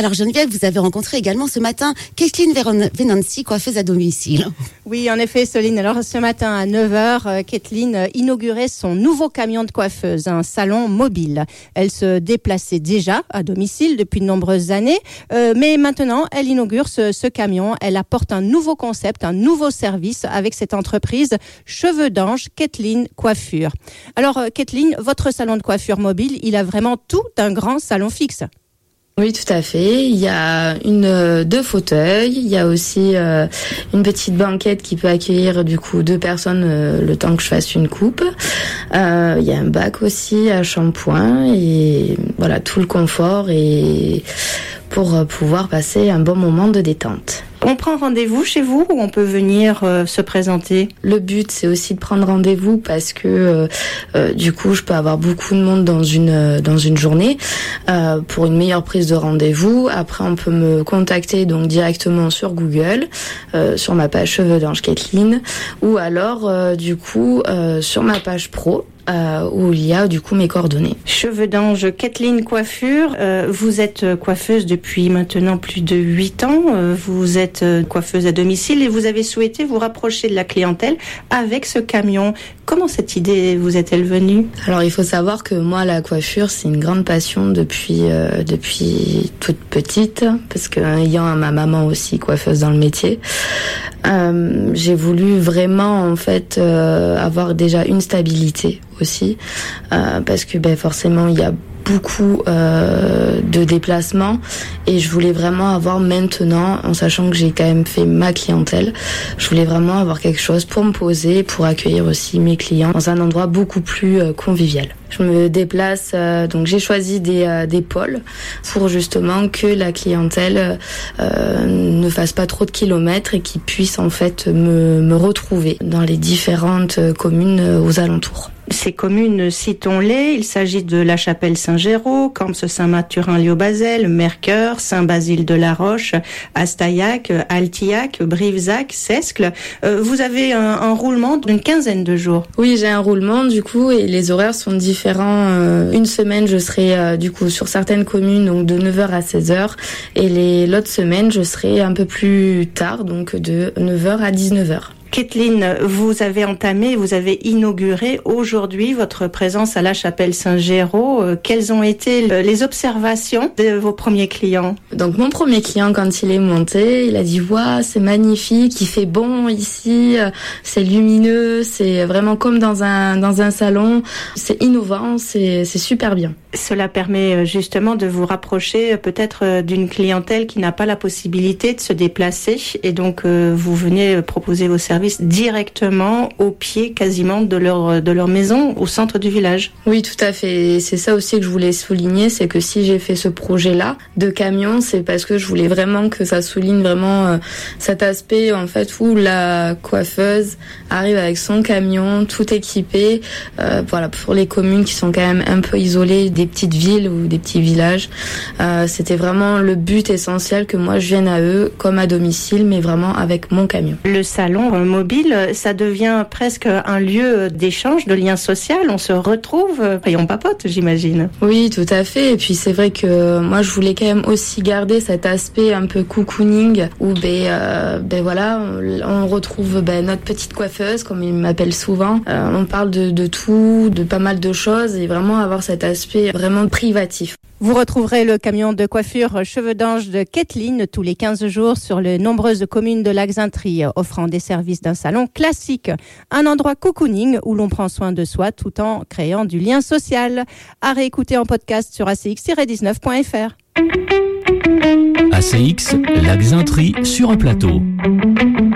Alors Geneviève, vous avez rencontré également ce matin Kathleen Venanzi, coiffeuse à domicile. Oui, en effet, Soline. Alors ce matin à 9h, Kathleen inaugurait son nouveau camion de coiffeuse, un salon mobile. Elle se déplaçait déjà à domicile depuis de nombreuses années, mais maintenant, elle inaugure ce camion. Elle apporte un nouveau concept, un nouveau service avec cette entreprise Cheveux d'Ange, Kathleen Coiffure. Alors Kathleen, votre salon de coiffure mobile, il a vraiment tout d'un grand salon fixe. Oui, tout à fait. Il y a deux fauteuils. Il y a aussi une petite banquette qui peut accueillir du coup 2 personnes le temps que je fasse une coupe. Il y a un bac aussi à shampoing et voilà, tout le confort et pour pouvoir passer un bon moment de détente. On prend rendez-vous chez vous ou on peut venir se présenter? Le but, c'est aussi de prendre rendez-vous parce que du coup, je peux avoir beaucoup de monde dans une journée pour une meilleure prise de rendez-vous. Après, on peut me contacter donc directement sur Google, sur ma page Cheveux d'Ange Kathleen, ou alors du coup sur ma page pro. Où il y a du coup mes coordonnées. Cheveux d'Ange, Kathleen Coiffure, vous êtes coiffeuse depuis maintenant plus de 8 ans, vous êtes coiffeuse à domicile et vous avez souhaité vous rapprocher de la clientèle avec ce camion. Comment cette idée vous est-elle venue? Alors il faut savoir que moi la coiffure c'est une grande passion depuis toute petite, parce que ayant ma maman aussi coiffeuse dans le métier, j'ai voulu vraiment en fait avoir déjà une stabilité aussi, parce que forcément il y a beaucoup de déplacements et je voulais vraiment avoir maintenant, en sachant que j'ai quand même fait ma clientèle, je voulais vraiment avoir quelque chose pour me poser, pour accueillir aussi mes clients dans un endroit beaucoup plus convivial. Je me déplace, donc j'ai choisi des pôles pour justement que la clientèle ne fasse pas trop de kilomètres et qu'ils puissent en fait me retrouver dans les différentes communes aux alentours. Ces communes, citons-les, il s'agit de La Chapelle-Saint-Géraud, Camps Saint-Mathurin-Lieu-Basel, Mercœur, Saint-Basile-de-la-Roche, Astaillac, Altillac, Brivezac, Sescle. Vous avez un roulement d'une 15aine de jours. Oui, j'ai un roulement du coup et les horaires sont différents. Une semaine, je serai du coup sur certaines communes donc de 9h à 16h et l'autre semaine, je serai un peu plus tard, donc de 9h à 19h. Kathleen, vous avez inauguré aujourd'hui votre présence à La Chapelle-Saint-Géraud. Quelles ont été les observations de vos premiers clients? Donc mon premier client, quand il est monté, il a dit « Waouh, c'est magnifique, il fait bon ici, c'est lumineux, c'est vraiment comme dans un salon, c'est innovant, c'est super bien. » Cela permet justement de vous rapprocher peut-être d'une clientèle qui n'a pas la possibilité de se déplacer et donc vous venez proposer vos services directement au pied quasiment de leur maison au centre du village. Oui, tout à fait. Et c'est ça aussi que je voulais souligner, c'est que si j'ai fait ce projet-là de camion, c'est parce que je voulais vraiment que ça souligne vraiment cet aspect en fait où la coiffeuse arrive avec son camion tout équipé, voilà, pour les communes qui sont quand même un peu isolées des petites villes ou des petits villages. C'était vraiment le but essentiel que moi je vienne à eux comme à domicile, mais vraiment avec mon camion. Le salon mobile, ça devient presque un lieu d'échange, de lien social. On se retrouve et on papote, j'imagine. Oui, tout à fait. Et puis c'est vrai que moi je voulais quand même aussi garder cet aspect un peu cocooning où voilà, on retrouve notre petite coiffeuse, comme il m'appelle souvent. On parle de tout, de pas mal de choses et vraiment avoir cet aspect vraiment privatif. Vous retrouverez le camion de coiffure Cheveux d'Ange de Kathleen tous les 15 jours sur les nombreuses communes de la Xaintrie, offrant des services d'un salon classique. Un endroit cocooning où l'on prend soin de soi tout en créant du lien social. À réécouter en podcast sur acx-19.fr. ACX, la Xaintrie sur un plateau.